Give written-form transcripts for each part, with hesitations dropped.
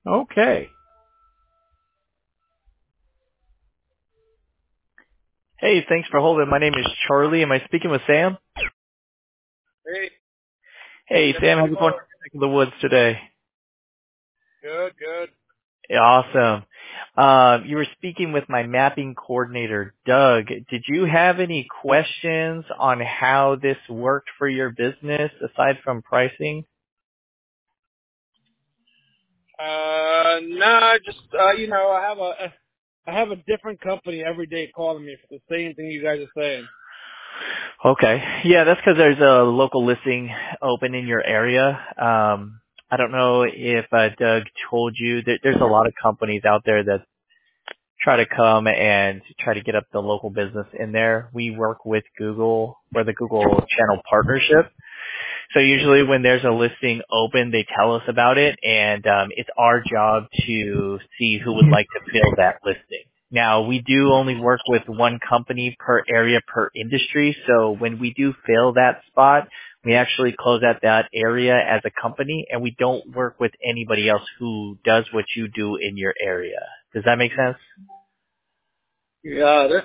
Okay. Hey, thanks for holding. My name is Charlie. Am I speaking with Sam? Hey, Hey, yes, Sam, how's it you going are. in the woods today? Good, good. Yeah, awesome. You were speaking with my mapping coordinator, Doug. Did you have any questions on how this worked for your business aside from pricing? Nah, just I have a different company every day calling me for the same thing you guys are saying. Okay. Yeah, that's because there's a local listing open in your area. I don't know if Doug told you that there's a lot of companies out there that try to come and try to get up the local business in there. We work with Google. We're the Google channel partnership. So usually when there's a listing open, they tell us about it, and it's our job to see who would like to fill that listing. Now, we do only work with one company per area per industry, so when we do fill that spot, we actually close out that area as a company, and we don't work with anybody else who does what you do in your area. Does that make sense? Yeah,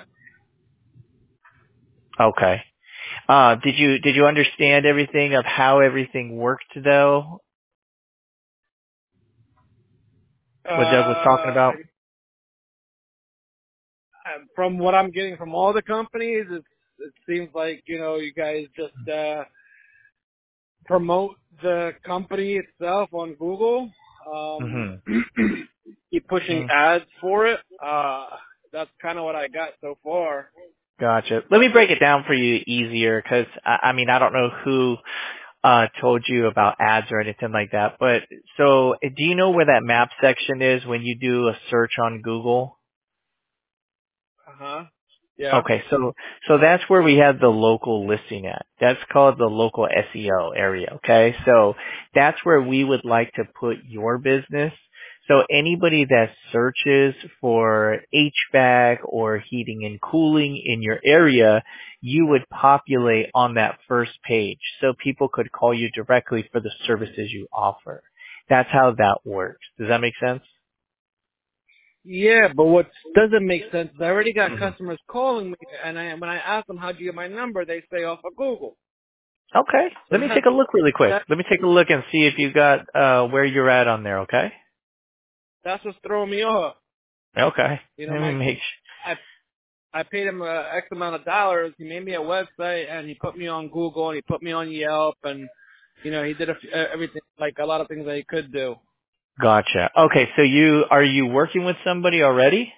Okay. Did you understand everything of how everything worked though? What Doug was talking about? from what I'm getting from all the companies, it seems like you guys just promote the company itself on Google. Mm-hmm. Keep pushing Mm, ads for it. That's kind of what I got so far. gotcha. Let me break it down for you easier because I mean I don't know who told you about ads or anything like that. But so do you know where that map section is when you do a search on Google? Uh huh. Yeah. Okay, so that's where we have the local listing at. That's called the local SEO area, okay? So that's where we would like to put your business. So anybody that searches for HVAC or heating and cooling in your area, you would populate on that first page so people could call you directly for the services you offer. That's how that works. Does that make sense? Yeah, but what doesn't make sense is I already got Mhm. customers calling me, and when I ask them how'd you get my number, they say off of Google. Okay. So Let me take a look really quick. Let me take a look and see if you got where you're at on there, okay? that's what's throwing me off. Okay. You know, Let me make I I paid him X amount of dollars. He made me a website, and he put me on Google, and he put me on Yelp, and he did everything, like a lot of things that he could do. gotcha. Okay, so are you working with somebody already?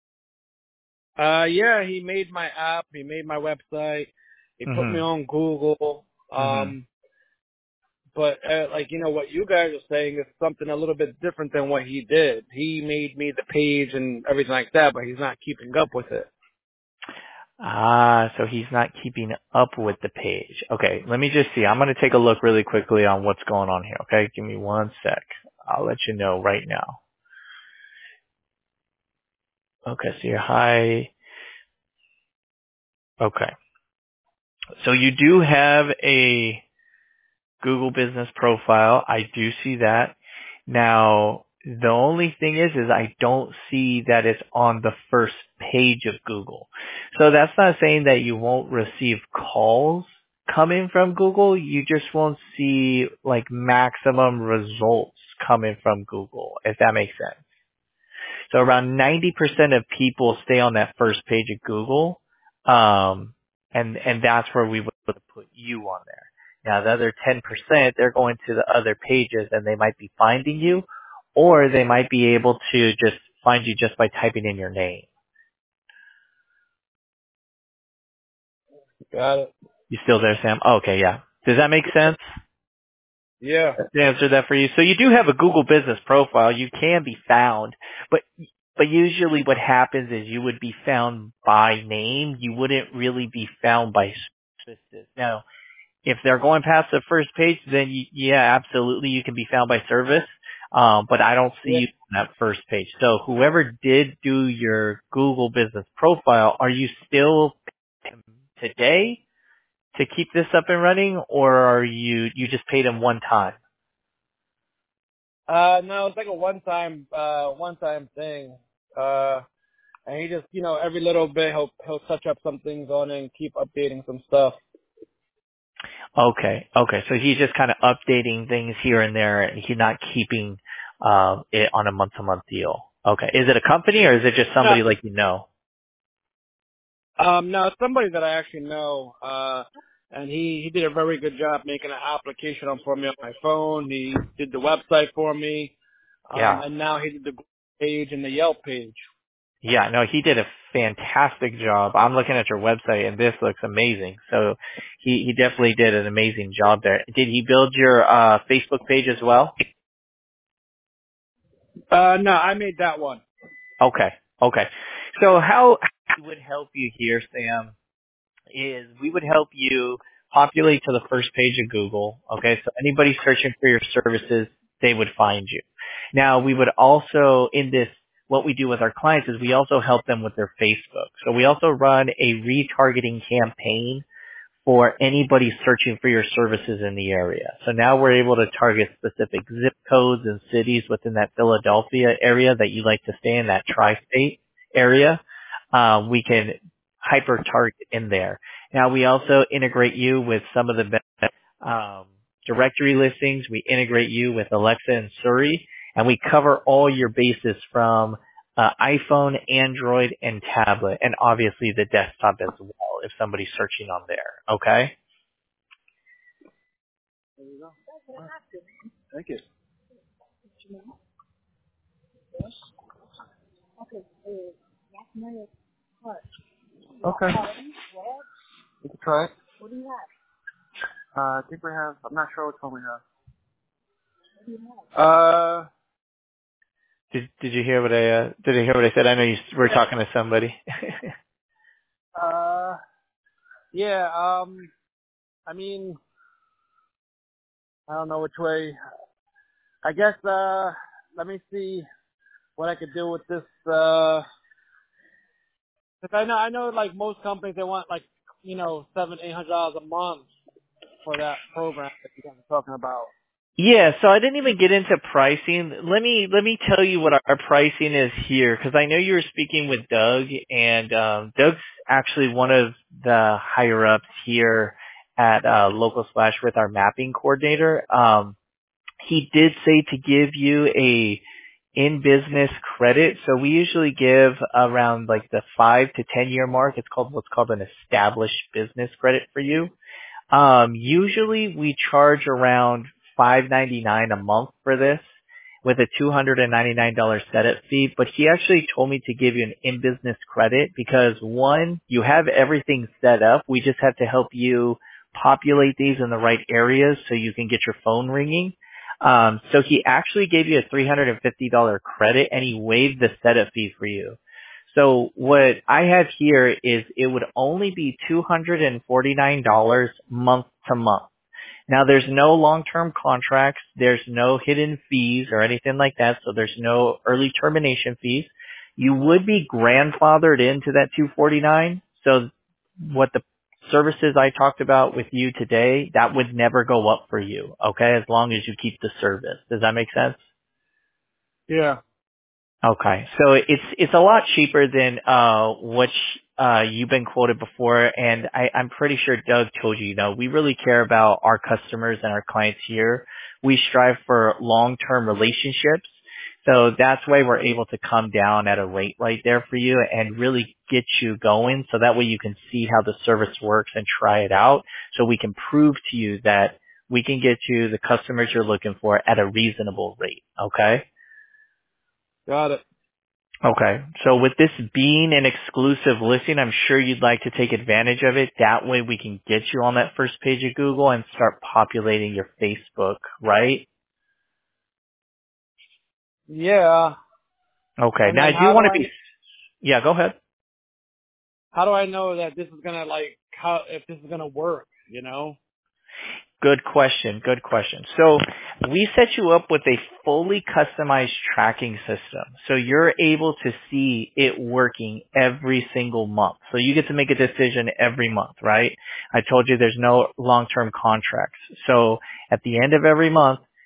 Yeah, he made my app, he made my website, he put me Mhm. on Google. Mhm. But what you guys are saying is something a little bit different than what he did. He made me the page and everything like that, but he's not keeping up with it. Ah, so he's not keeping up with the page. Okay, let me just see. I'm going to take a look really quickly on what's going on here, okay? Give me one sec. I'll let you know right now. Okay, so you're high. Okay. So you do have a Google business profile. I do see that. Now, the only thing is I don't see that it's on the first page of Google. So that's not saying that you won't receive calls coming from Google. You just won't see like maximum results coming from Google, if that makes sense. So around 90% of people stay on that first page of Google. And that's where we would put you on there. Now the other 10%, they're going to the other pages and they might be finding you, or they might be able to just find you just by typing in your name. Got it. You still there, Sam? Oh, okay, yeah. Does that make sense? Yeah. To answer that for you. So you do have a Google business profile. You can be found, but usually what happens is you would be found by name. You wouldn't really be found by services. Now, if they're going past the first page, then yeah, absolutely, you can be found by service. But I don't see Yeah. you on that first page. So whoever did do your Google business profile, are you still paying today to keep this up and running, or are you just paid them one time? No, it's like a one-time thing. And he just, every little bit he'll touch up some things on it and keep updating some stuff. Okay. Okay. So he's just kind of updating things here and there, and he's not keeping it on a month-to-month deal. Okay. Is it a company or is it just No, somebody like you know? no, it's somebody that I actually know. And he did a very good job making an application for me on my phone. He did the website for me. Yeah. And now he did the Google page and the Yelp page. Yeah. No, he did a fantastic job. I'm looking at your website and this looks amazing. So he definitely did an amazing job there. Did he build your Facebook page as well? No, I made that one. Okay. Okay. So how we would help you here, Sam, is we would help you populate to the first page of Google. Okay, so anybody searching for your services, they would find you. Now, we would also, in this, what we do with our clients is we also help them with their Facebook. So we also run a retargeting campaign for anybody searching for your services in the area. So now we're able to target specific zip codes and cities within that Philadelphia area that you like to stay in, that tri-state area. We can hyper target in there. Now we also integrate you with some of the directory listings. We integrate you with Alexa and Siri, and we cover all your bases from iPhone, Android, and tablet, and obviously the desktop as well if somebody's searching on there. Okay? There you go. Thank you. Okay. You can try it. I think we have, I'm not sure which one we have. Did you hear what I said? I know you were talking to somebody. Yeah, I mean, I don't know which way. I guess, let me see what I could do with this, 'cause I know, like most companies, they want like, $700-800 a month for that program that you guys are talking about. Yeah, so I didn't even get into pricing. Let me tell you what our pricing is here, because I know you were speaking with Doug, and Doug's actually one of the higher ups here at Local Splash with our mapping coordinator. He did say to give you a in business credit. So we usually give around like the 5 to 10 year mark. It's called what's called an established business credit for you. Usually we charge around $5.99 a month for this with a $299 setup fee, but he actually told me to give you an in-business credit because one, you have everything set up. We just have to help you populate these in the right areas so you can get your phone ringing. So he actually gave you a $350 credit and he waived the setup fee for you. So what I have here is it would only be $249 month to month. Now there's no long-term contracts, there's no hidden fees or anything like that, so there's no early termination fees. You would be grandfathered into that 249. So what the services I talked about with you today, that would never go up for you, okay? As long as you keep the service. Does that make sense? Yeah. Okay. So it's a lot cheaper than what you've been quoted before, and I'm pretty sure Doug told you, we really care about our customers and our clients here. We strive for long-term relationships. So that's why we're able to come down at a rate right there for you and really get you going so that way you can see how the service works and try it out so we can prove to you that we can get you the customers you're looking for at a reasonable rate. Okay? Got it. Okay. So with this being an exclusive listing, I'm sure you'd like to take advantage of it. That way we can get you on that first page of Google and start populating your Facebook, right? Yeah. Okay. And Now then I do want to be, yeah, go ahead. how do I know that this is gonna if this is gonna work, Good question. Good question. So we set you up with a fully customized tracking system. So you're able to see it working every single month. So you get to make a decision every month, right? I told you there's no long-term contracts. So at the end of every month,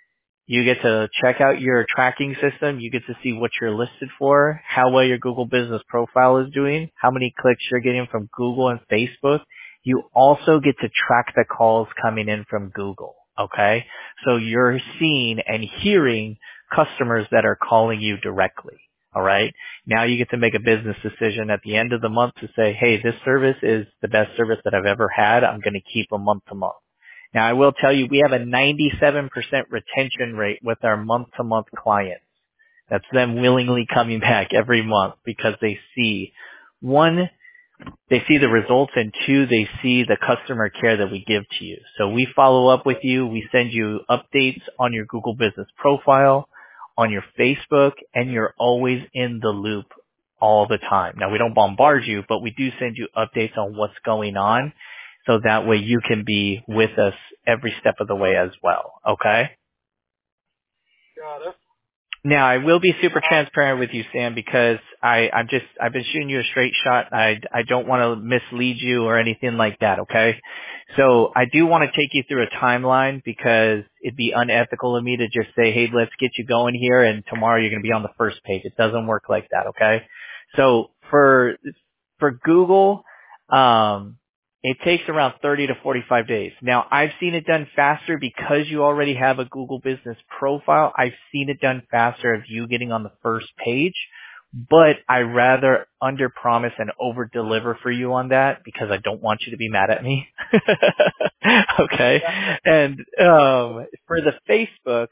You get to check out your tracking system. You get to see what you're listed for, how well your Google Business Profile is doing, how many clicks you're getting from Google and Facebook. You also get to track the calls coming in from Google. Okay? So you're seeing and hearing customers that are calling you directly. All right? Now you get to make a business decision at the end of the month to say, hey, this service is the best service that I've ever had. I'm going to keep them month to month. Now I will tell you, we have a 97% retention rate with our month-to-month clients. That's them willingly coming back every month because they see, one, they see the results, and two, they see the customer care that we give to you. So we follow up with you. We send you updates on your Google Business Profile, on your Facebook, and you're always in the loop all the time. Now we don't bombard you, but we do send you updates on what's going on. So that way you can be with us every step of the way as well. Okay? Got it. Now I will be super transparent with you, Sam, because I've been shooting you a straight shot. I don't want to mislead you or anything like that. Okay? So I do want to take you through a timeline because it'd be unethical of me to just say, hey, let's get you going here and tomorrow you're going to be on the first page. It doesn't work like that. Okay? So for Google, it takes around 30 to 45 days. Now, I've seen it done faster because you already have a Google Business Profile. I've seen it done faster of you getting on the first page, but I rather under-promise and over-deliver for you on that because I don't want you to be mad at me. Okay? And for the Facebook,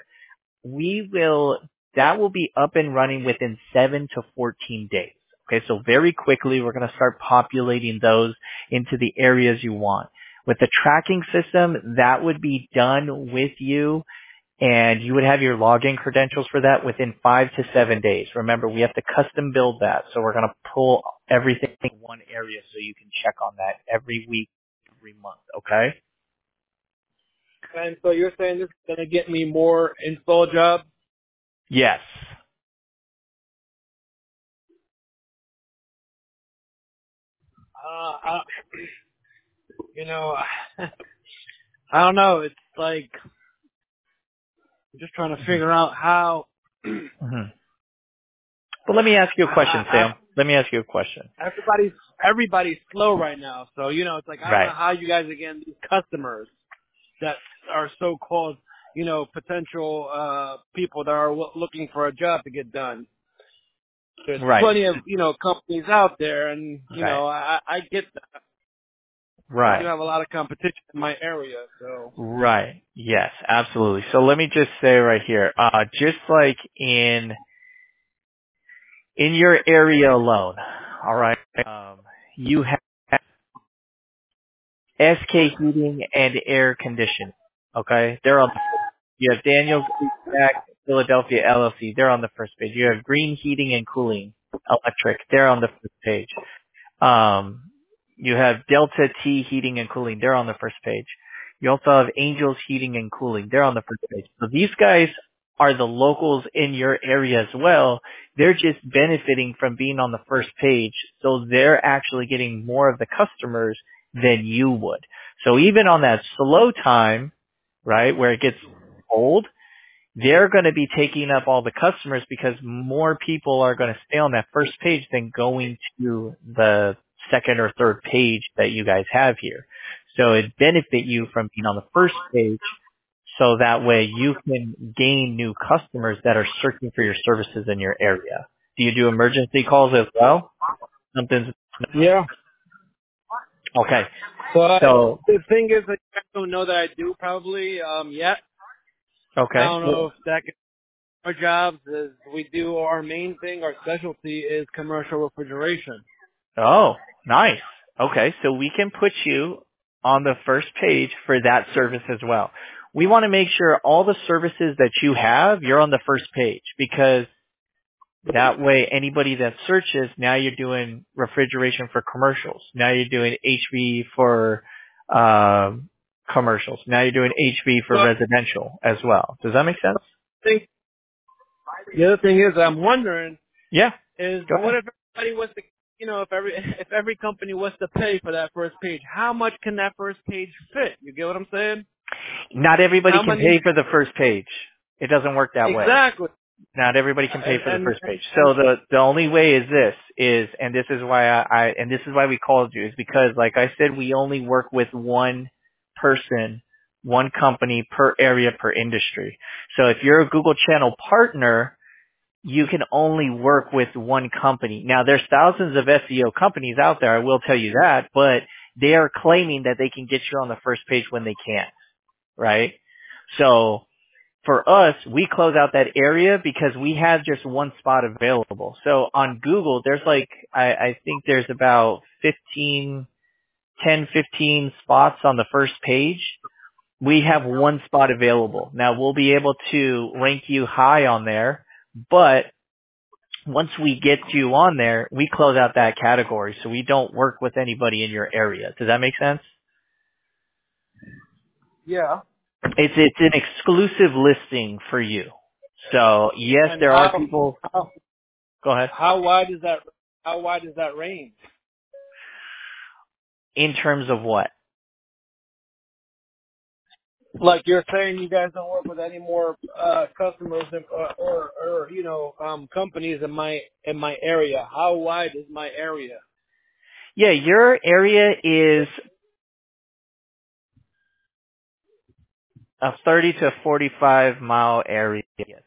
that will be up and running within 7 to 14 days. Okay, so very quickly, we're going to start populating those into the areas you want. With the tracking system, that would be done with you, and you would have your login credentials for that within 5 to 7 days. Remember, we have to custom build that, so we're going to pull everything in one area so you can check on that every week, every month, okay? And so you're saying this is going to get me more install jobs? Yes. You know, I don't know. It's like I'm just trying to figure out how. Mm-hmm. But let me ask you a question, Sam. Let me ask you a question. Everybody's slow right now, so you know it's like I don't know how you guys are getting these customers that are so-called, you know, potential people that are looking for a job to get done. There's plenty of, you know, companies out there, and you know I get that. Right. I do have a lot of competition in my area, so. Right. Yes, absolutely. So let me just say right here, just like in your area alone, all right, you have SK Heating and Air Conditioning. Okay, you have Daniels Philadelphia LLC. They're on the first page. You have Green Heating and Cooling Electric. They're on the first page. You have Delta T Heating and Cooling. They're on the first page. You also have Angels Heating and Cooling. They're on the first page. So these guys are the locals in your area as well. They're just benefiting from being on the first page. So they're actually getting more of the customers than you would. So even on that slow time, right, where it gets old, they're going to be taking up all the customers because more people are going to stay on that first page than going to the second or third page that you guys have here. So it benefits you from being on the first page so that way you can gain new customers that are searching for your services in your area. Do you do emergency calls as well? Yeah. Okay. So the thing is, I don't know that I do probably yet. Okay. I don't know if that can our jobs is we do our main thing, our specialty is commercial refrigeration. Oh, nice. Okay, so we can put you on the first page for that service as well. We want to make sure all the services that you have, you're on the first page because that way anybody that searches, now you're doing refrigeration for commercials. Now you're doing HV for commercials. Now you're doing HV for residential as well. Does that make sense? The other thing is I'm wondering is what if everybody was to, you know, if every company was to pay for that first page, how much can that first page fit? You get what I'm saying? Not everybody can pay for the first page. It doesn't work that way. Exactly. Not everybody can pay for the And first page. So the only way is and this is why and this is why we called you, is because, like I said, we only work with one person, one company per area, per industry. So if you're a Google Channel partner, you can only work with one company. Now, there's thousands of SEO companies out there, I will tell you that, but they are claiming that they can get you on the first page when they can't, right? So for us, we close out that area because we have just one spot available. So on Google, there's I think there's about 15 spots on the first page. We have one spot available. Now, we'll be able to rank you high on there, but once we get you on there, we close out that category, so we don't work with anybody in your area. Does that make sense? yeah. It's an exclusive listing for you. So yes, And there are people. Go ahead. How wide is that range? In terms of what? Like you're saying, you guys don't work with any more customers or companies in my area. How wide is my area? Yeah, your area is a 30 to 45 mile area.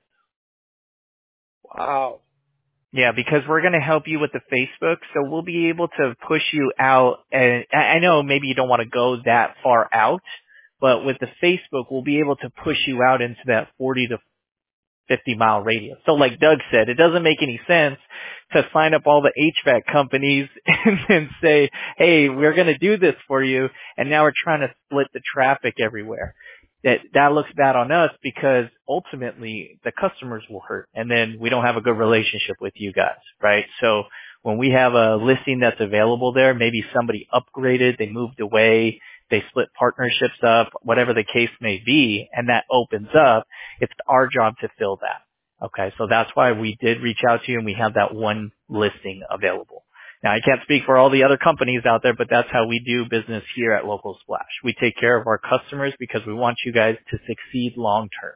Wow. Yeah, because we're going to help you with the Facebook, so we'll be able to push you out. And I know maybe you don't want to go that far out, but with the Facebook, we'll be able to push you out into that 40 to 50-mile radius. So like Doug said, it doesn't make any sense to sign up all the HVAC companies and then say, hey, we're going to do this for you, and now we're trying to split the traffic everywhere. That looks bad on us because ultimately the customers will hurt, and then we don't have a good relationship with you guys, right? So when we have a listing that's available there, maybe somebody upgraded, they moved away, they split partnerships up, whatever the case may be, and that opens up, it's our job to fill that. Okay, so that's why we did reach out to you and we have that one listing available. Now, I can't speak for all the other companies out there, but that's how we do business here at Local Splash. We take care of our customers because we want you guys to succeed long term.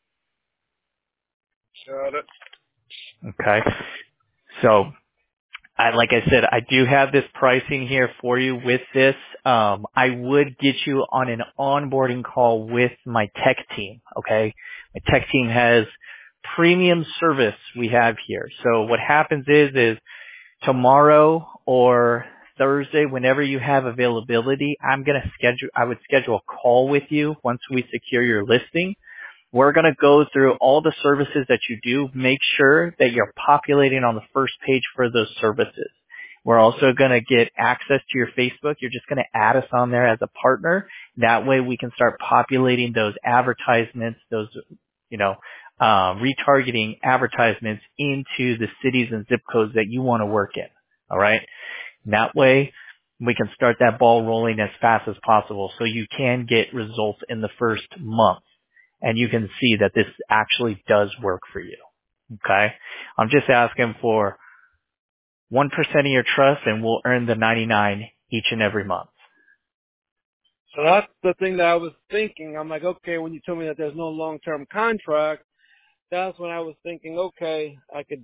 Got it. Okay, so like I said, I do have this pricing here for you with this. I would get you on an onboarding call with my tech team, okay? My tech team has premium service we have here. So what happens is tomorrow or Thursday, whenever you have availability, I would schedule a call with you once we secure your listing. We're going to go through all the services that you do. Make sure that you're populating on the first page for those services. We're also going to get access to your Facebook. You're just going to add us on there as a partner. That way we can start populating those advertisements, those, retargeting advertisements into the cities and zip codes that you want to work in. All right. And that way we can start that ball rolling as fast as possible so you can get results in the first month. And you can see that this actually does work for you. Okay? I'm just asking for 1% of your trust and we'll earn the 99 each and every month. So that's the thing that I was thinking. I'm like, okay, when you told me that there's no long-term contract, that's when I was thinking, okay, I could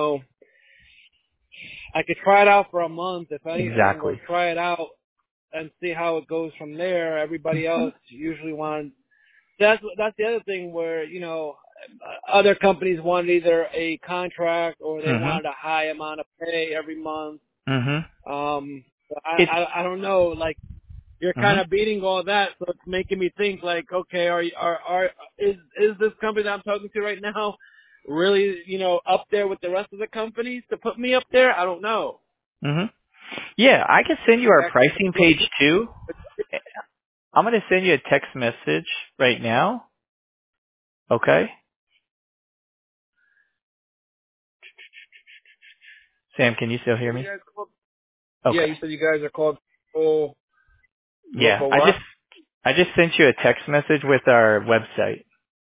try it out for a month if anything, Exactly. or try it out and see how it goes from there. Everybody else usually wants. That's the other thing where, other companies want either a contract or they wanted a high amount of pay every month. I don't know, like you're kind of beating all that, so it's making me think like, okay, is this company that I'm talking to right now really, up there with the rest of the companies to put me up there? I don't know. Yeah, I can send you our pricing page too. I'm going to send you a text message right now. Okay? Sam, can you still hear me? Okay. Yeah, you said you guys are called Local. Yeah, What? I just sent you a text message with our website.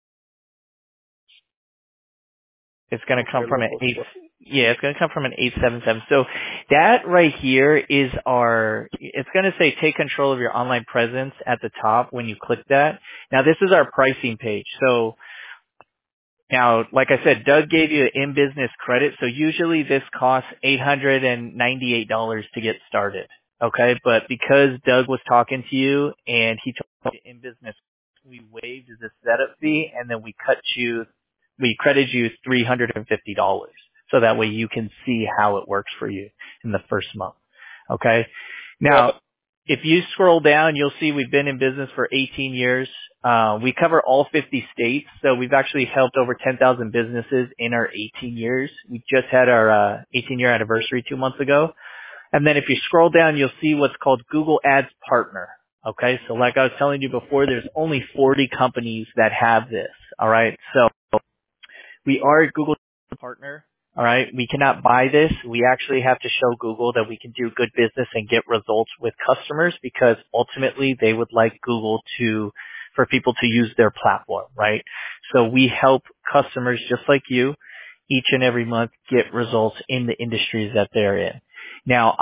It's going to come from it's going to come from an 877. So that right here is it's going to say take control of your online presence at the top when you click that. Now this is our pricing page. So Now, like I said, Doug gave you an in-business credit, so usually this costs $898 to get started. Okay, but because Doug was talking to you and he told you in-business, we waived the setup fee and then we credited you $350. So that way you can see how it works for you in the first month. Okay. Now, if you scroll down, you'll see we've been in business for 18 years. We cover all 50 states, so we've actually helped over 10,000 businesses in our 18 years. We just had our 18-year anniversary 2 months ago. And then if you scroll down, you'll see what's called Google Ads Partner. Okay, so like I was telling you before, there's only 40 companies that have this. All right, so we are a Google partner. All right. We cannot buy this. We actually have to show Google that we can do good business and get results with customers because ultimately they would like Google for people to use their platform, right? So we help customers just like you each and every month get results in the industries that they're in. Now,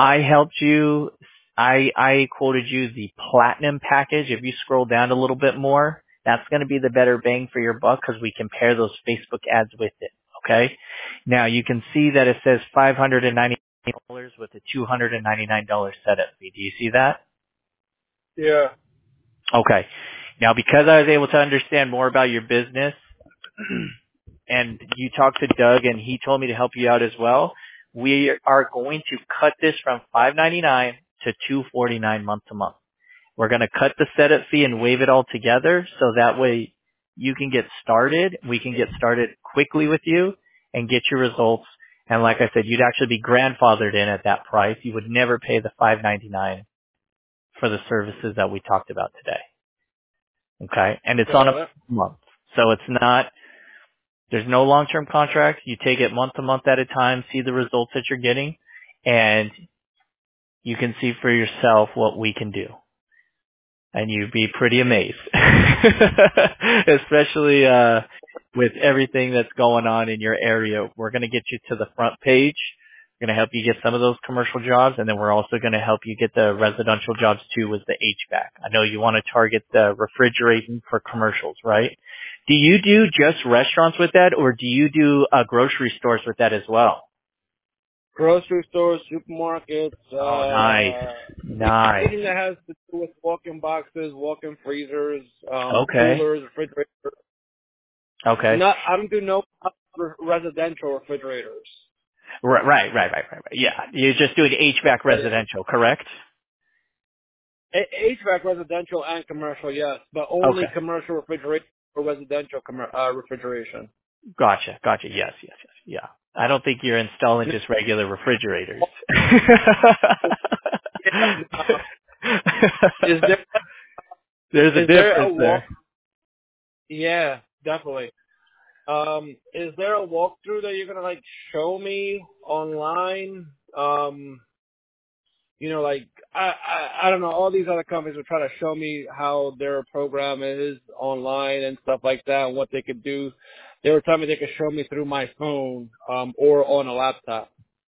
I quoted you the platinum package. If you scroll down a little bit more, that's going to be the better bang for your buck because we can pair those Facebook ads with it. Okay. Now you can see that it says $590 with a $299 setup fee. Do you see that? Yeah. Okay. Now because I was able to understand more about your business and you talked to Doug and he told me to help you out as well, we are going to cut this from $599 to $249 month to month. We're going to cut the setup fee and waive it all together so that way you can get started. We can get started quickly with you and get your results. And like I said, you'd actually be grandfathered in at that price. You would never pay the $599 for the services that we talked about today. Okay? And it's on a month. So it's not, there's no long-term contract. You take it month to month at a time, see the results that you're getting, and you can see for yourself what we can do. And you'd be pretty amazed, especially with everything that's going on in your area. We're going to get you to the front page. We're going to help you get some of those commercial jobs, and then we're also going to help you get the residential jobs too with the HVAC. I know you want to target the refrigerating for commercials, right? Do you do just restaurants with that, or do you do grocery stores with that as well? Grocery stores, supermarkets. Oh, nice. Anything that has to do with walk-in boxes, walk-in freezers, Okay. coolers, refrigerators. Okay. I don't do no residential refrigerators. Right. Yeah. You're just doing HVAC residential, correct? HVAC residential and commercial, yes, but only commercial refrigeration or residential refrigeration. Gotcha. Yes. Yeah. I don't think you're installing just regular refrigerators. There's a difference there. Yeah, definitely. Is there a walkthrough that you're gonna show me online? I don't know. All these other companies are trying to show me how their program is online and stuff like that, and what they could do. They were telling me they could show me through my phone, or on a laptop.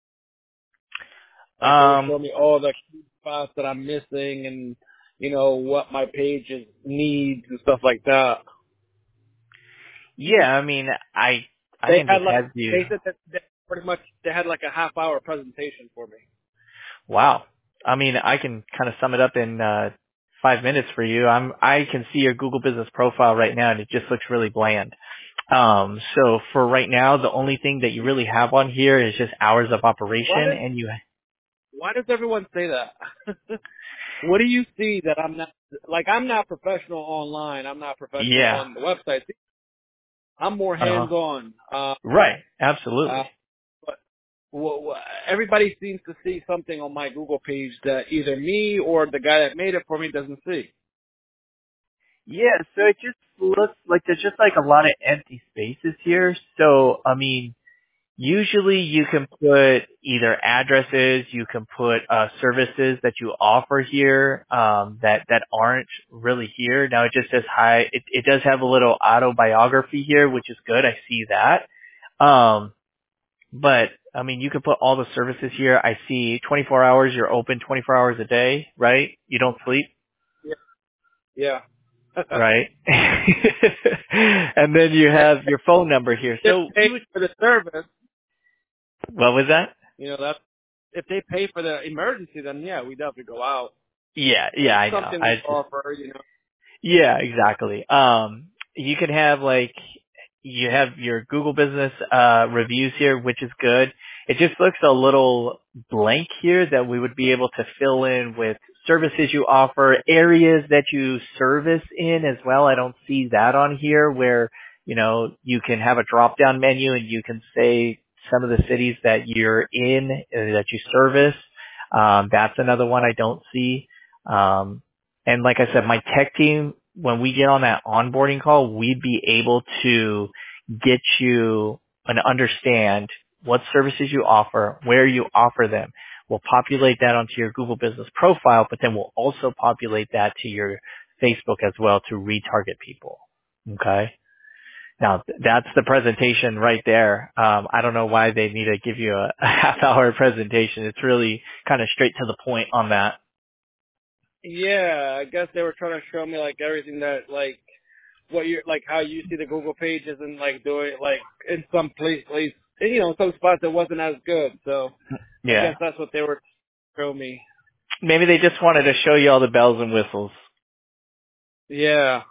They would show me all the key spots that I'm missing, and what my pages needs and stuff like that. Yeah, I mean, I can just have you. They said that pretty much they had a half-hour presentation for me. Wow. I mean, I can kind of sum it up in 5 minutes for you. I can see your Google Business Profile right now, and it just looks really bland. So for right now, the only thing that you really have on here is just hours of operation, Why does everyone say that? What do you see that I'm not I'm not professional online. I'm not professional on the website. I'm more hands-on. Right. Absolutely. But everybody seems to see something on my Google page that either me or the guy that made it for me doesn't see. Yeah, so it just looks like there's just a lot of empty spaces here. So, I mean, usually you can put either addresses, you can put services that you offer here that aren't really here. Now it just says hi. It does have a little autobiography here, which is good. I see that. But I mean, you can put all the services here. I see 24 hours. You're open 24 hours a day, right? You don't sleep. Yeah. right? And then you have your phone number here. So If they pay for the service, what was that? that's if they pay for the emergency, then yeah, we definitely go out. Yeah, I know. Something we offer. Yeah, exactly. You can have you have your Google Business reviews here, which is good. It just looks a little blank here that we would be able to fill in with services you offer, areas that you service in as well. I don't see that on here where, you can have a drop down menu and you can say some of the cities that you're in, that you service. That's another one I don't see. And like I said, my tech team, when we get on that onboarding call, we'd be able to get you and understand what services you offer, where you offer them. We'll populate that onto your Google Business profile, but then we'll also populate that to your Facebook as well to retarget people. Okay? Now, that's the presentation right there. I don't know why they need to give you a half-hour presentation. It's really kind of straight to the point on that. Yeah, I guess they were trying to show me everything that what you're how you see the Google pages and doing in some place some spots that wasn't as good. So Yeah. I guess that's what they were showing me. Maybe they just wanted to show you all the bells and whistles. Yeah.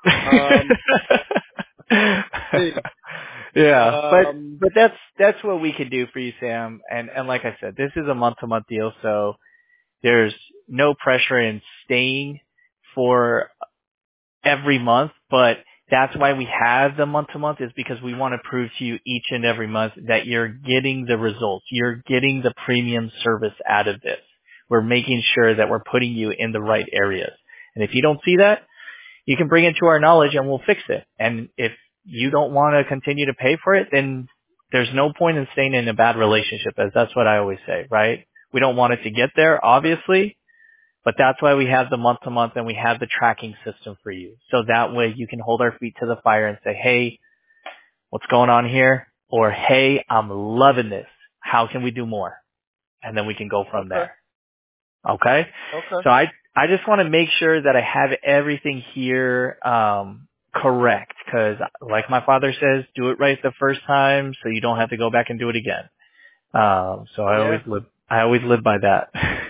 Yeah, but that's what we can do for you, Sam. And like I said, this is a month-to-month deal, so there's no pressure in staying for every month, but that's why we have the month-to-month, is because we want to prove to you each and every month that you're getting the results. You're getting the premium service out of this. We're making sure that we're putting you in the right areas. And if you don't see that, you can bring it to our knowledge and we'll fix it. And if you don't want to continue to pay for it, then there's no point in staying in a bad relationship, as that's what I always say, right? We don't want it to get there, obviously, but that's why we have the month-to-month and we have the tracking system for you. So that way you can hold our feet to the fire and say, hey, what's going on here? Or, hey, I'm loving this. How can we do more? And then we can go from there. Okay? So I just want to make sure that I have everything here correct, because like my father says, do it right the first time so you don't have to go back and do it again. So I always live by that.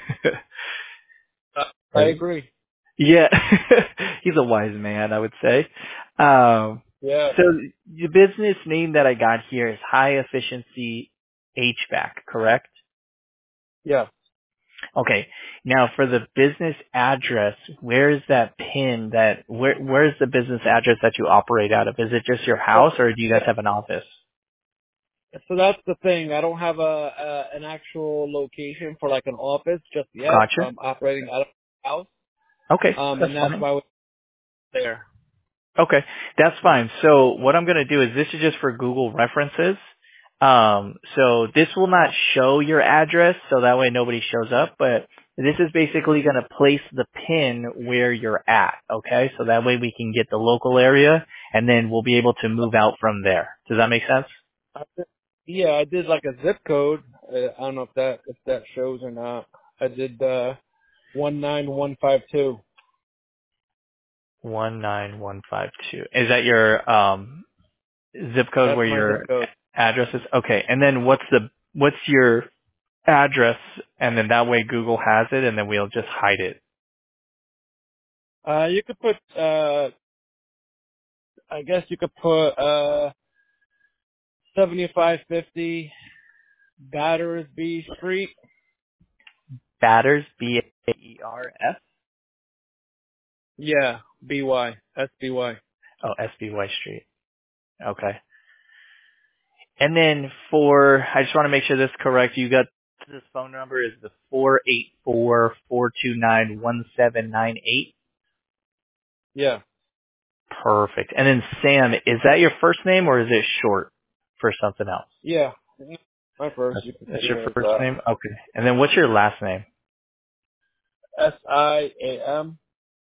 I agree. Yeah. He's a wise man, I would say. Yeah. So the business name that I got here is High Efficiency HVAC, correct? Yeah. Okay. Now for the business address, where's that pin where's the business address that you operate out of? Is it just your house or do you guys have an office? So that's the thing. I don't have an actual location for an office just yet. Gotcha. I'm operating out of the house. Okay. And that's why we're there. Okay. That's fine. So what I'm going to do is, this is just for Google references. So this will not show your address, so that way nobody shows up, but this is basically going to place the pin where you're at, okay? So that way we can get the local area, and then we'll be able to move out from there. Does that make sense? Yeah, I did a zip code. I don't know if that shows or not. I did 19152. 19152. Is that your zip code? That's where my your zip code. address is? Okay. And then what's your address? And then that way Google has it, and then we'll just hide it. You could put I guess you could put 7550 Battersby Street. Batters, Baers? Yeah, BY, SBY. Oh, SBY Street. Okay. And then I just want to make sure this is correct. You got this phone number is the 484-429-1798. Yeah. Perfect. And then Sam, is that your first name or is it short for something else? Yeah. My first. That's your first name? Okay. And then what's your last name? SIAM.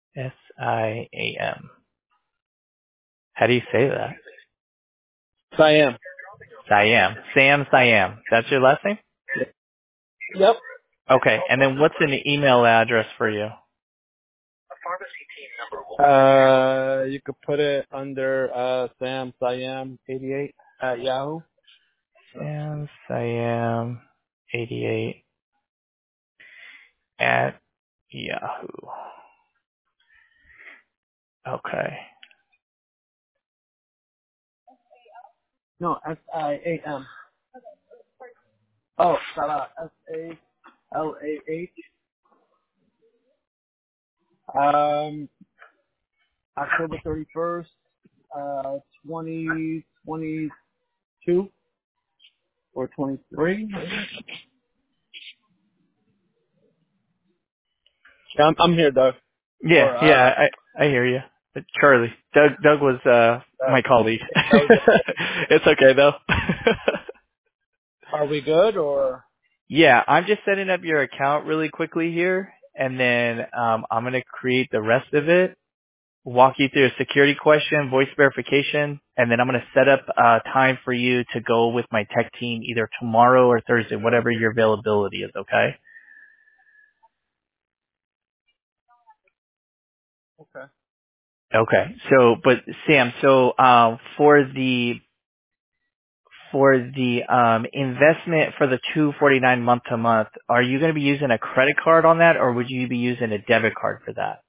SIAM. How do you say that? Siam. Siam. Sam Siam. That's your last name? Yep. Okay. And then what's an email address for you? You could put it under Sam Siam 88 at Yahoo. Sam Siam 88 at Yahoo. Okay. No, SIAM. Oh, SALAH. October 31st, 2022 or 23. Yeah, I'm here, Doug. Yeah, Or I hear you. Charlie. Doug was my colleague. that was it. It's okay though. Are we good or? Yeah, I'm just setting up your account really quickly here, and then I'm going to create the rest of it, walk you through a security question, voice verification, and then I'm going to set up time for you to go with my tech team either tomorrow or Thursday, whatever your availability is, okay? Okay. Okay. So, but Sam, so for the investment for the $249 month to month, are you going to be using a credit card on that, or would you be using a debit card for that?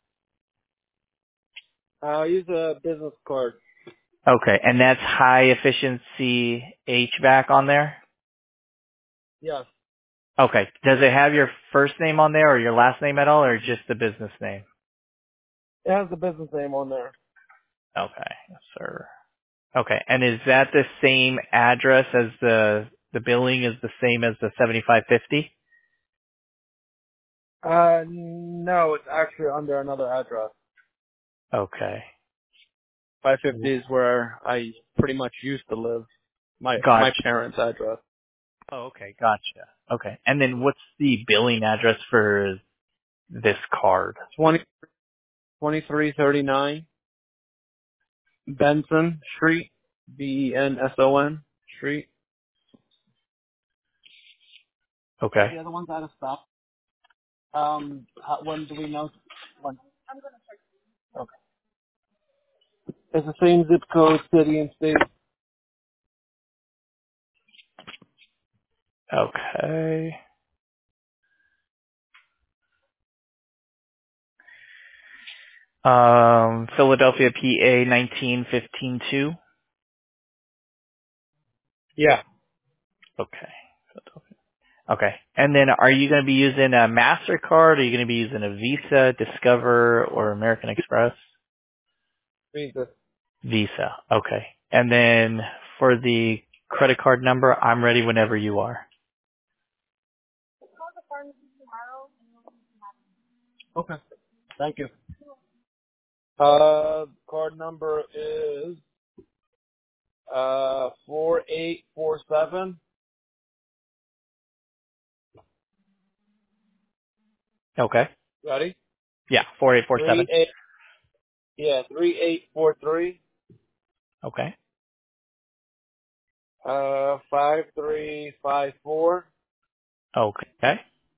I'll use a business card. Okay, and that's high efficiency HVAC on there? Yes. Okay. Does it have your first name on there or your last name at all, or just the business name? It has the business name on there. Okay, yes, sir. Okay, and is that the same address as the billing is the same as the 7550? No, it's actually under another address. Okay. 550 is where I pretty much used to live. My Gotcha. parents' address. Oh, okay, gotcha. Okay, and then what's the billing address for this card? 2339 Benson Street, Benson Street. Okay. The other one's out of stock. When do we know? When? Okay. It's the same zip code, city and state. Okay. Philadelphia, PA 19152. Yeah. Okay. Okay. And then are you going to be using a MasterCard? Are you going to be using a Visa, Discover, or American Express? Jesus. Visa. Okay. And then for the credit card number, I'm ready whenever you are. Okay. Thank you. Card number is 4847. Okay. Ready? Yeah, 4847. 3843. Okay. 5354. Okay.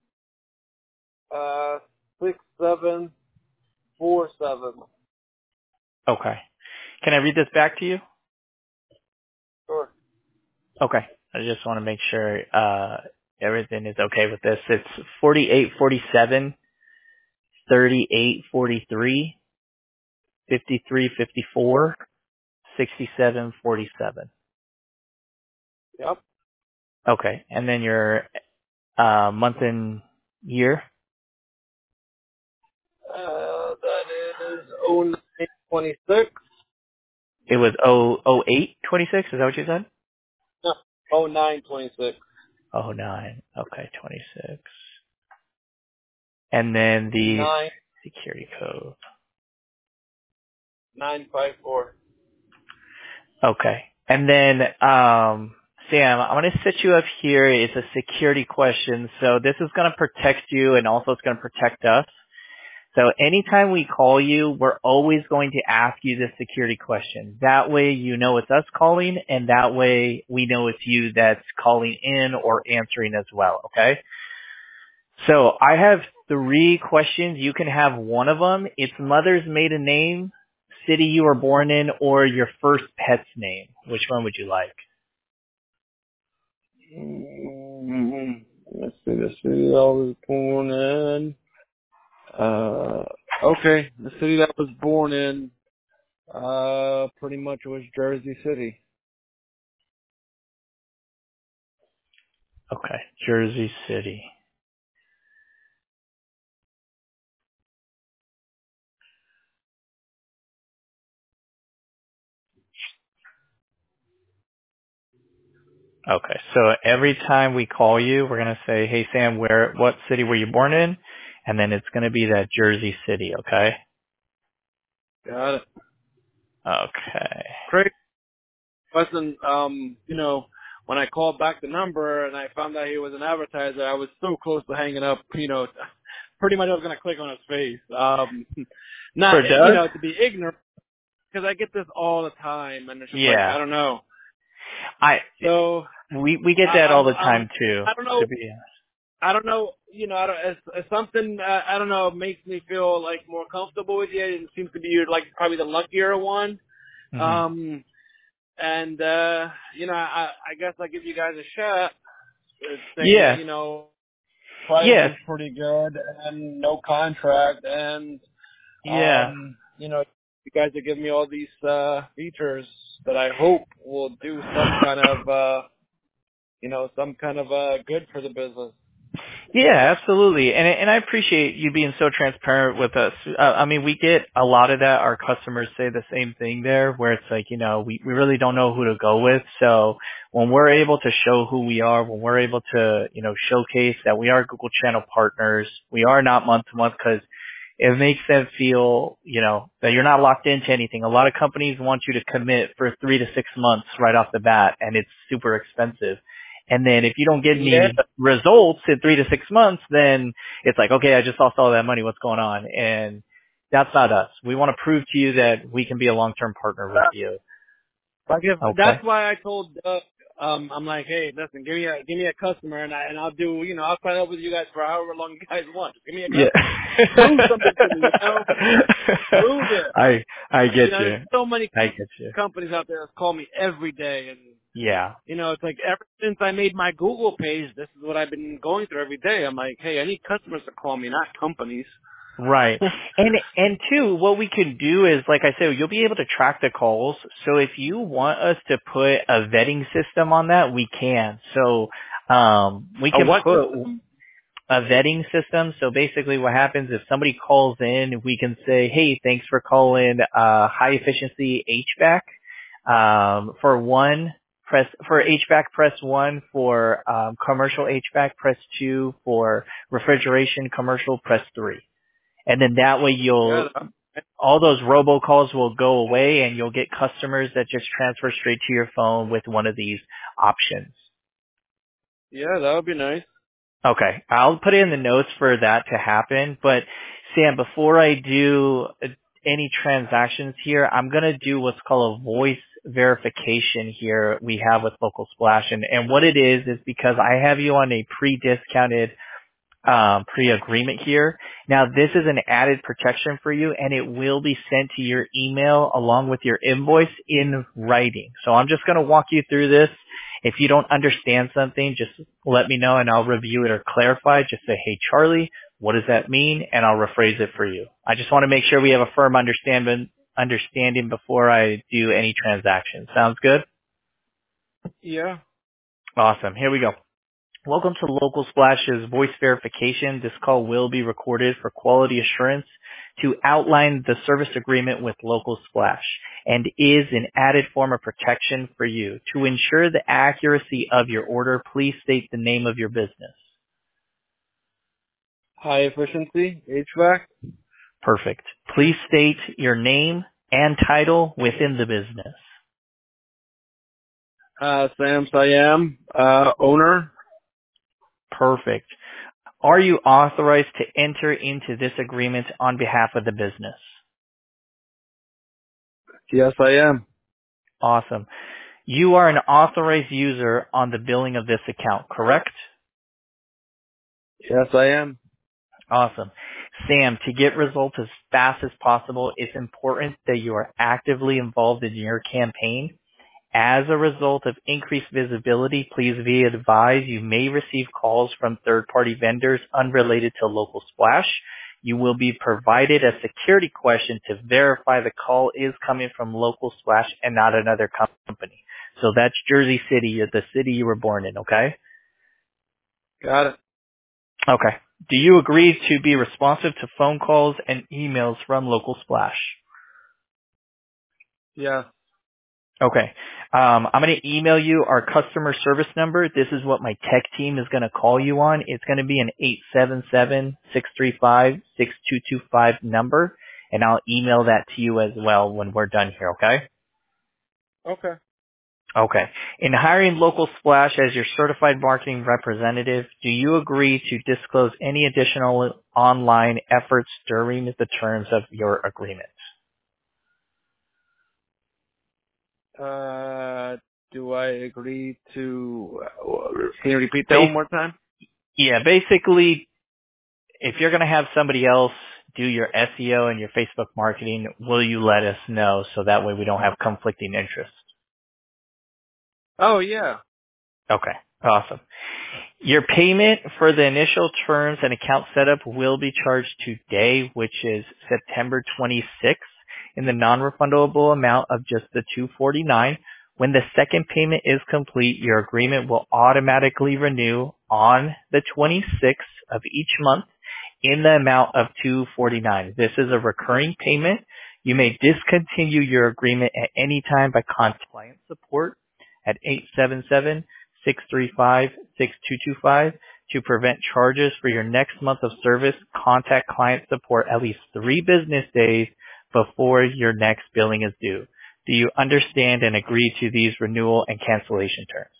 6747. Okay. Can I read this back to you? Sure. Okay. I just want to make sure everything is okay with this. It's 4847, 3843, 5354, 6747. Yep. Okay. And then your month and year? That is 0926. It was 0826, is that what you said? No, 0926. Oh nine. Okay, 26. And then the security code. 9954. Okay. And then, Sam, I'm going to set you up here. It's a security question. So this is going to protect you and also it's going to protect us. So anytime we call you, we're always going to ask you this security question. That way you know it's us calling and that way we know it's you that's calling in or answering as well. Okay. So I have 3 questions. You can have one of them. It's mother's maiden name, city you were born in, or your first pet's name. Which one would you like? Let's see, the city I was born in. Okay, the city that I was born in, pretty much was Jersey City. Okay, Jersey City. Okay, so every time we call you, we're going to say, hey, Sam, what city were you born in? And then it's going to be that Jersey City, okay? Got it. Okay. Great. Listen, when I called back the number and I found out he was an advertiser, I was so close to hanging up, pretty much I was going to click on his face. Not, For Doug? to be ignorant, because I get this all the time, and it's just like, Yeah. I don't know. So we get that all the time too. I don't know. I don't know. It's something I don't know makes me feel like more comfortable with you. It seems to be like probably the luckier one. Mm-hmm. I guess I'll give you guys a shot. Yeah. Price Yeah. is pretty good and no contract, and Yeah. you guys are giving me all these features that I hope will do some kind of good for the business. Yeah, absolutely. And I appreciate you being so transparent with us. I mean, we get a lot of that. Our customers say the same thing there, where it's like, we really don't know who to go with. So when we're able to show who we are, when we're able to, showcase that we are Google Channel partners, we are not month to month, because it makes them feel, that you're not locked into anything. A lot of companies want you to commit for 3 to 6 months right off the bat, and it's super expensive. And then if you don't get any results in 3 to 6 months, then it's like, okay, I just lost all that money. What's going on? And that's not us. We want to prove to you that we can be a long-term partner with you. Okay. That's why I told Doug, I'm like, hey, listen, give me a customer, and I'll do, I'll sign up with you guys for however long you guys want. Just give me a customer. Yeah. Prove something to me, Prove it. I get you. There's so many I get you. companies out there that call me every day, and yeah. It's like ever since I made my Google page, this is what I've been going through every day. I'm like, hey, I need customers to call me, not companies. Right. And two, what we can do is, like I said, you'll be able to track the calls. So if you want us to put a vetting system on that, we can. So we can put a vetting system. So basically what happens if somebody calls in, we can say, hey, thanks for calling high efficiency HVAC. For HVAC, press 1. For commercial HVAC, press 2. For refrigeration commercial, press 3. And then that way all those robocalls will go away, and you'll get customers that just transfer straight to your phone with one of these options. Yeah, that would be nice. Okay. I'll put in the notes for that to happen. But Sam, before I do any transactions here, I'm going to do what's called a voice verification here we have with Local Splash. And what it is because I have you on a pre-discounted pre-agreement here. Now, this is an added protection for you, and it will be sent to your email along with your invoice in writing. So I'm just going to walk you through this. If you don't understand something, just let me know, and I'll review it or clarify. Just say, hey, Charlie, what does that mean? And I'll rephrase it for you. I just want to make sure we have a firm understanding before I do any transactions. Sounds good? Yeah. Awesome. Here we go. Welcome to Local Splash's voice verification. This call will be recorded for quality assurance to outline the service agreement with Local Splash and is an added form of protection for you. To ensure the accuracy of your order, please state the name of your business. High efficiency HVAC. Perfect. Please state your name and title within the business. Sam Siam, owner. Perfect. Are you authorized to enter into this agreement on behalf of the business? Yes, I am. Awesome. You are an authorized user on the billing of this account, correct? Yes, I am. Awesome. Sam, to get results as fast as possible, it's important that you are actively involved in your campaign. As a result of increased visibility, please be advised you may receive calls from third-party vendors unrelated to Local Splash. You will be provided a security question to verify the call is coming from Local Splash and not another company. So that's Jersey City, the city you were born in, okay? Got it. Okay. Do you agree to be responsive to phone calls and emails from Local Splash? Yeah. Okay. I'm going to email you our customer service number. This is what my tech team is going to call you on. It's going to be an 877-635-6225 number, and I'll email that to you as well when we're done here, okay? Okay. Okay. In hiring Local Splash as your certified marketing representative, do you agree to disclose any additional online efforts during the terms of your agreement? Do I agree to? Can you repeat that one more time? Yeah, basically, if you're going to have somebody else do your SEO and your Facebook marketing, will you let us know so that way we don't have conflicting interests? Oh yeah. Okay, awesome. Your payment for the initial terms and account setup will be charged today, which is September 26th, in the non-refundable amount of just the $249. When the second payment is complete, your agreement will automatically renew on the 26th of each month in the amount of $249. This is a recurring payment. You may discontinue your agreement at any time by contacting client support at 877-635-6225. To prevent charges for your next month of service, contact client support at least 3 business days before your next billing is due. Do you understand and agree to these renewal and cancellation terms?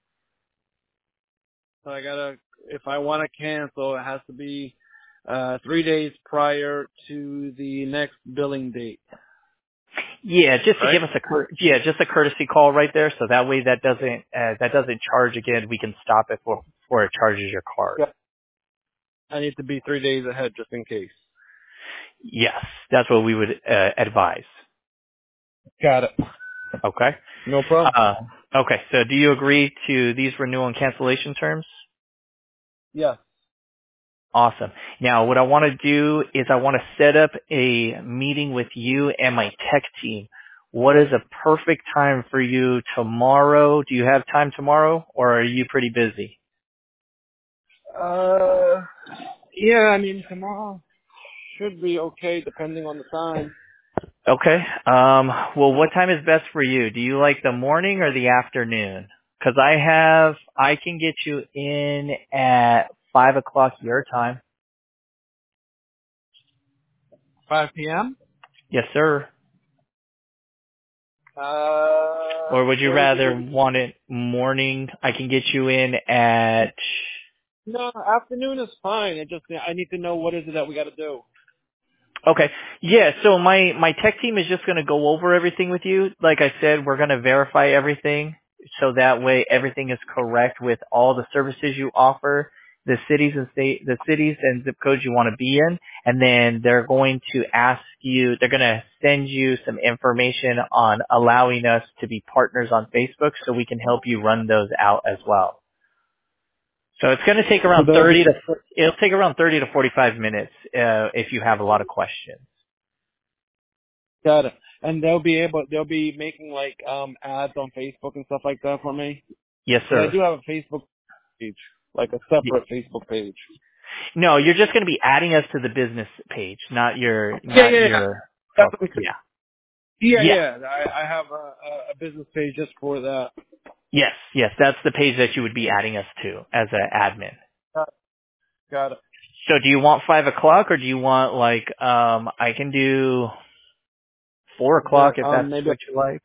So if I want to cancel, it has to be 3 days prior to the next billing date. Yeah, just to Right? give us just a courtesy call right there, so that way that doesn't charge again. We can stop it before it charges your card. Yeah. I need to be 3 days ahead just in case. Yes, that's what we would advise. Got it. Okay. No problem. Okay. So, do you agree to these renewal and cancellation terms? Yeah. Awesome. Now, what I want to do is I want to set up a meeting with you and my tech team. What is a perfect time for you tomorrow? Do you have time tomorrow, or are you pretty busy? Yeah, I mean, tomorrow should be okay depending on the time. Okay. Well, what time is best for you? Do you like the morning or the afternoon? 'Cause I can get you in at 5 o'clock your time. 5 p.m.? Yes, sir. Or would you rather want it morning? I can get you in at... No, afternoon is fine. I need to know what is it that we got to do. Okay. Yeah, so my tech team is just going to go over everything with you. Like I said, we're going to verify everything so that way everything is correct with all the services you offer, the cities and zip codes you want to be in, and then they're going to send you some information on allowing us to be partners on Facebook so we can help you run those out as well. So it's going to take around 30 to 45 minutes if you have a lot of questions. Got it. And they'll be making like ads on Facebook and stuff like that for me. Yes, And I sir. do have a Facebook page, like a separate Facebook page. No, you're just going to be adding us to the business page, not your. That's what I'm saying. Yeah. I have a business page just for that. Yes, that's the page that you would be adding us to as an admin. Got it. So do you want 5 o'clock or do you want I can do 4 o'clock if that's Maybe. what you like?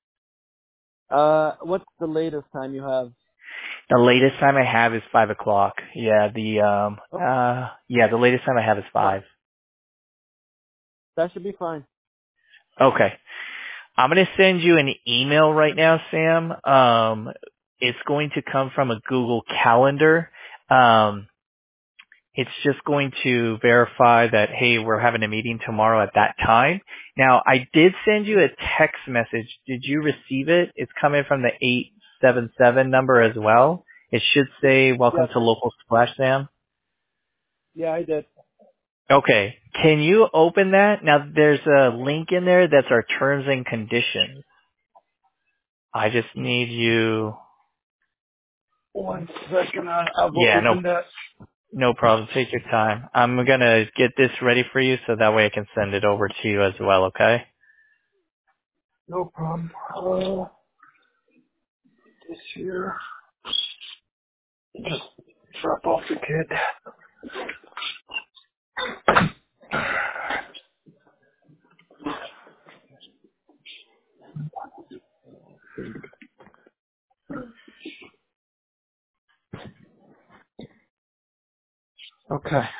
What's the latest time you have? The latest time I have is 5 o'clock. Yeah, the latest time I have is 5. That should be fine. Okay. I'm going to send you an email right now, Sam. It's going to come from a Google Calendar. It's just going to verify that, hey, we're having a meeting tomorrow at that time. Now, I did send you a text message. Did you receive it? It's coming from the 877 number as well. It should say, welcome Yep. to Local Splash, Sam. Yeah, I did. Okay. Can you open that? Now, there's a link in there that's our terms and conditions. I just need you. 1 second. I will Yeah, open that. no problem. Take your time. I'm going to get this ready for you so that way I can send it over to you as well, okay? No problem. This here. Just drop off the kid. Okay.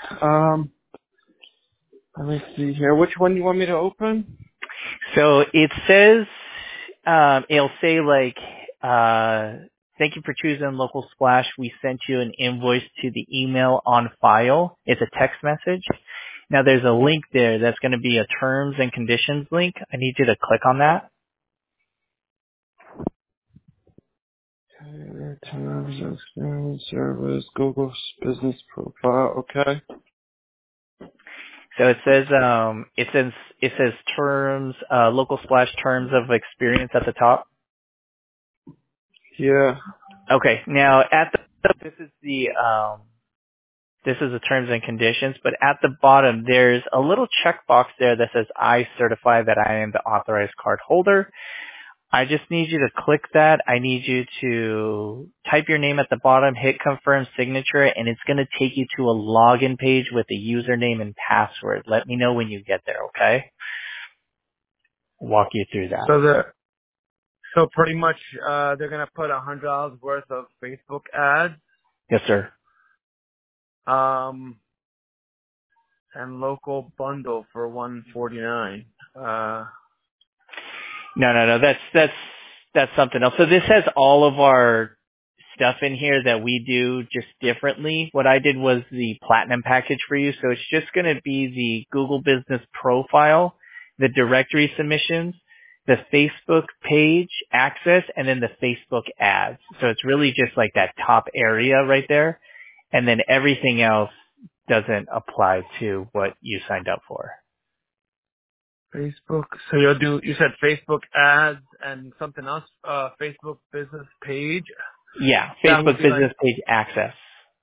Let me see here. Which one do you want me to open? So it says, it'll say like, thank you for choosing Local Splash. We sent you an invoice to the email on file. It's a text message. Now there's a link there that's going to be a terms and conditions link. I need you to click on that. Okay, terms of experience, service, Google business profile. Okay. So it says terms, Local Splash terms of experience at the top. Yeah. Okay. Now at the, this is the terms and conditions, but at the bottom there's a little checkbox there that says I certify that I am the authorized card holder. I just need you to click that. I need you to type your name at the bottom, hit confirm signature, and it's going to take you to a login page with a username and password. Let me know when you get there, okay? Walk you through that. So pretty much they're gonna put $100 worth of Facebook ads, Yes, sir. and local bundle for $149. No. That's something else. So this has all of our stuff in here that we do just differently. What I did was the platinum package for you. So it's just going to be the Google Business Profile, the directory submissions, the Facebook page access, and then the Facebook ads. So it's really just like that top area right there. And then everything else doesn't apply to what you signed up for. Facebook. So you said Facebook ads and something else, Facebook business page. Yeah, That would Facebook be like, business page access.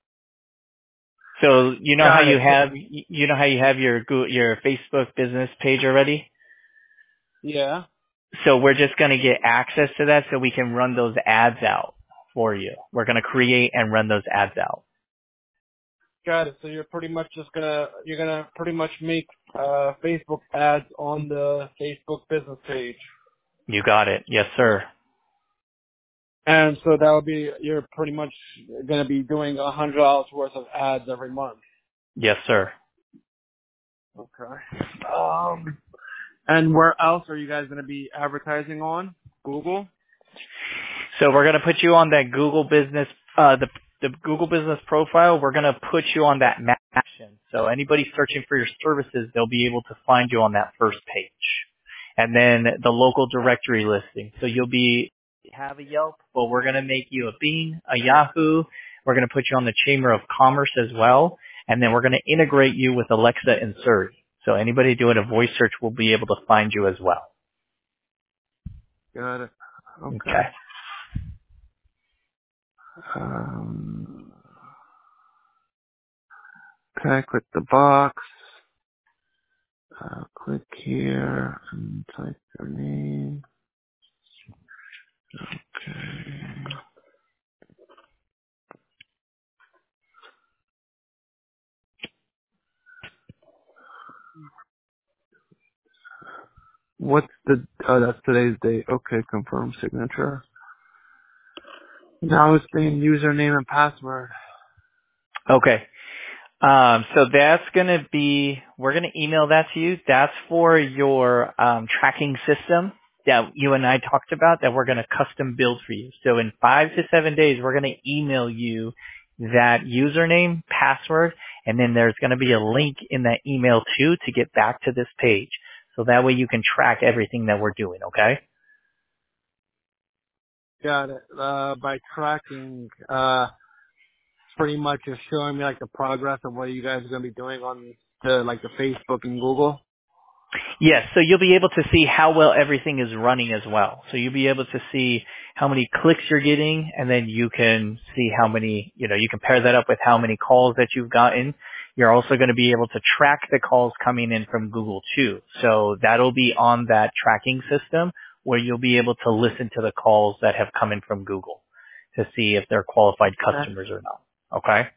So you know how got you it. have your your Facebook business page already? Yeah. So we're just going to get access to that so we can run those ads out for you. We're going to create and run those ads out. Got it. So you're gonna pretty much make Facebook ads on the Facebook business page. You got it. Yes, sir. And so that would be, you're pretty much gonna be doing $100 worth of ads every month. Yes, sir. Okay. And where else are you guys gonna be advertising on? Google? So we're going to put you on that Google Business, the Google Business Profile. We're going to put you on that map action. So anybody searching for your services, they'll be able to find you on that first page. And then the local directory listing. So have a Yelp, but we're going to make you a Bing, a Yahoo. We're going to put you on the Chamber of Commerce as well. And then we're going to integrate you with Alexa and Siri. So anybody doing a voice search will be able to find you as well. Got it. Okay. Um, okay, click the box. Click here and type your name. Okay. That's today's date. Okay, confirm signature. Now it's saying username and password. Okay. So that's we're going to email that to you. That's for your tracking system that you and I talked about that we're going to custom build for you. So in 5 to 7 days, we're going to email you that username, password, And then there's going to be a link in that email too to get back to this page. So that way you can track everything that we're doing, okay? Got it. By tracking, pretty much just showing me like the progress of what you guys are gonna be doing on like the Facebook and Google. Yes, so you'll be able to see how well everything is running as well. So you'll be able to see how many clicks you're getting, and then you can see how many, you can pair that up with how many calls that you've gotten. You're also going to be able to track the calls coming in from Google too. So that'll be on that tracking system where you'll be able to listen to the calls that have come in from Google to see if they're qualified customers or not. Okay?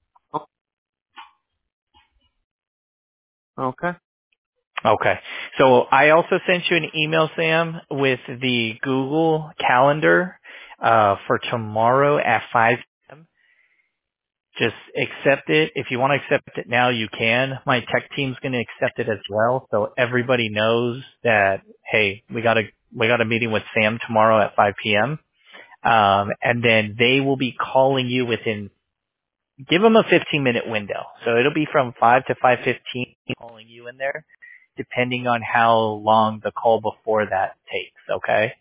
Okay. Okay. So I also sent you an email, Sam, with the Google Calendar for tomorrow at 5 p.m. Just accept it. If you want to accept it now, you can. My tech team's going to accept it as well, so everybody knows that, hey, we got a meeting with Sam tomorrow at 5 p.m. And then they will be calling you give them a 15-minute window. So it'll be from 5 to 5:15 calling you in there, depending on how long the call before that takes, okay?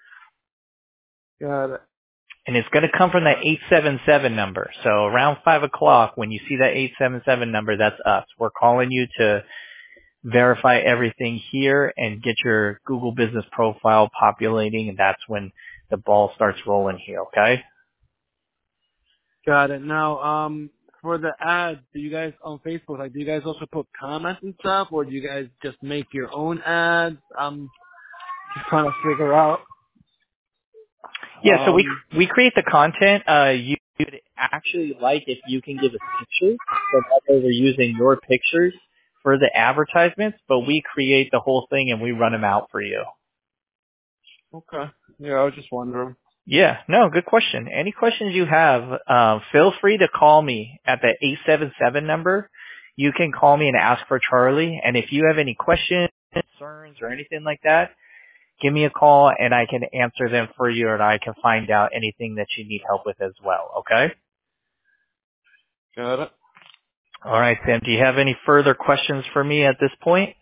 Got it. And it's going to come from that 877 number. So around 5 o'clock, when you see that 877 number, that's us. We're calling you to verify everything here and get your Google Business Profile populating, and that's when the ball starts rolling here, okay? Got it. Now, for the ads, do you guys on Facebook, like, do you guys also put comments and stuff, or do you guys just make your own ads? I'm just trying to figure out. Yeah, so we create the content. You would actually like if you can give us pictures, so that way we're using your pictures for the advertisements, but we create the whole thing and we run them out for you. Okay. Yeah, I was just wondering. Yeah, no, good question. Any questions you have, feel free to call me at the 877 number. You can call me and ask for Charlie, and if you have any questions, concerns, or anything like that, give me a call and I can answer them for you, and I can find out anything that you need help with as well, okay? Got it. All right, Sam, do you have any further questions for me at this point?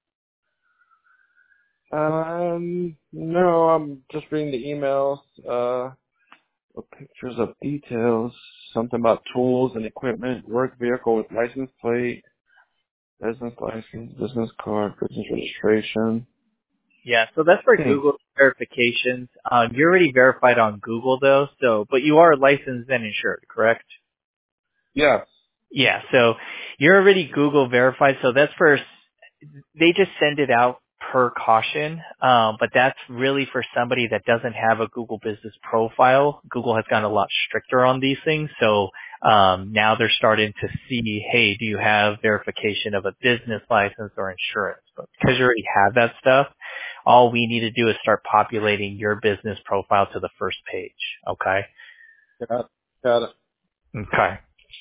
No, I'm just reading the emails, with pictures of details, something about tools and equipment, work vehicle with license plate, business license, business card, business registration. Yeah, so that's for Google verifications. You're already verified on Google though, but you are licensed and insured, correct? Yes. Yeah, so you're already Google verified, so that's they just send it out per caution, but that's really for somebody that doesn't have a Google Business Profile. Google has gotten a lot stricter on these things, so now they're starting to see, hey, do you have verification of a business license or insurance? But because you already have that stuff, all we need to do is start populating your business profile to the first page, okay? Got it. Okay.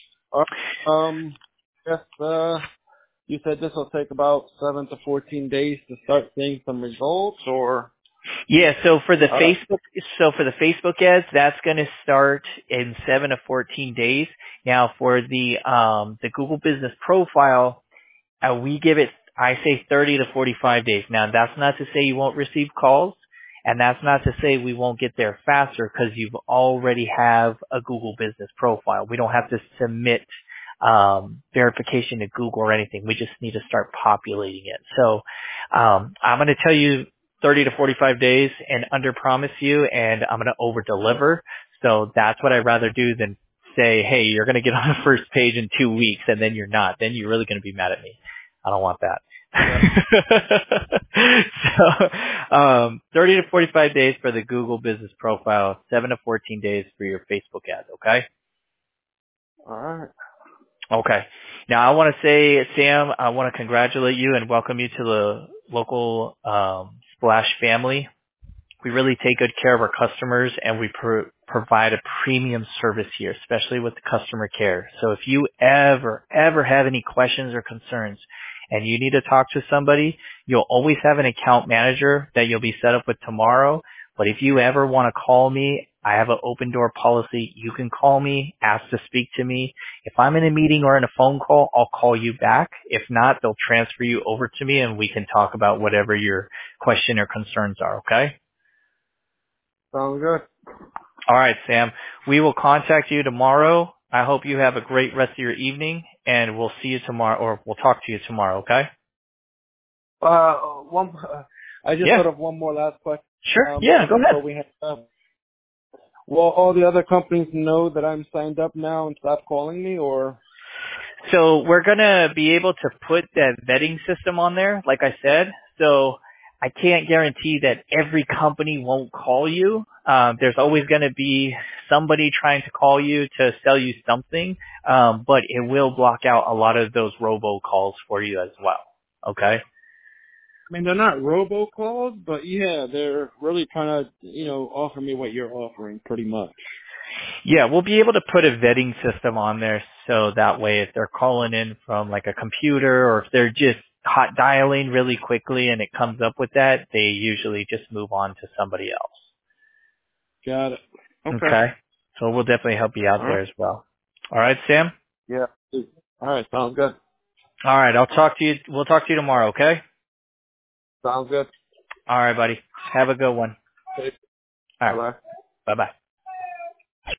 Yes, you said this will take about 7 to 14 days to start seeing some results, or? Yeah, so for the Facebook ads, that's going to start in 7 to 14 days. Now for the Google Business Profile, we give it, I say 30 to 45 days. Now that's not to say you won't receive calls, and that's not to say we won't get there faster because you already have a Google Business Profile. We don't have to submit verification to Google or anything. We just need to start populating it. So I'm going to tell you 30 to 45 days and under promise you, and I'm going to over deliver. So that's what I'd rather do than say, hey, you're going to get on the first page in 2 weeks and then you're not. Then you're really going to be mad at me. I don't want that. So 30 to 45 days for the Google Business Profile, 7 to 14 days for your Facebook ads, okay? All right. Okay. Now I want to say, Sam, I want to congratulate you and welcome you to the local Splash family. We really take good care of our customers, and we provide a premium service here, especially with the customer care. So if you ever have any questions or concerns and you need to talk to somebody, you'll always have an account manager that you'll be set up with tomorrow. But if you ever want to call me I have an open door policy. You can call me, ask to speak to me. If I'm in a meeting or in a phone call, I'll call you back. If not, they'll transfer you over to me and we can talk about whatever your question or concerns are, okay? Sounds good. All right, Sam. We will contact you tomorrow. I hope you have a great rest of your evening, and we'll see you tomorrow, or we'll talk to you tomorrow, okay? One. I just Yeah. thought of one more last question. Sure. Yeah, go before ahead. we hang up. Will all the other companies know that I'm signed up now and stop calling me, or? So we're going to be able to put that vetting system on there, like I said. So I can't guarantee that every company won't call you. There's always going to be somebody trying to call you to sell you something, but it will block out a lot of those robocalls for you as well. Okay? I mean, they're not robocalls, but yeah, they're really trying to, offer me what you're offering, pretty much. Yeah, we'll be able to put a vetting system on there so that way if they're calling in from like a computer or if they're just hot dialing really quickly and it comes up with that, they usually just move on to somebody else. Got it. Okay. Okay? So we'll definitely help you out All there right. as well. All right, Sam? Yeah. All right. Sounds good. All right, we'll talk to you tomorrow, okay? Sounds good. All right, buddy. Have a good one. Okay. All right. Bye-bye. Bye-bye.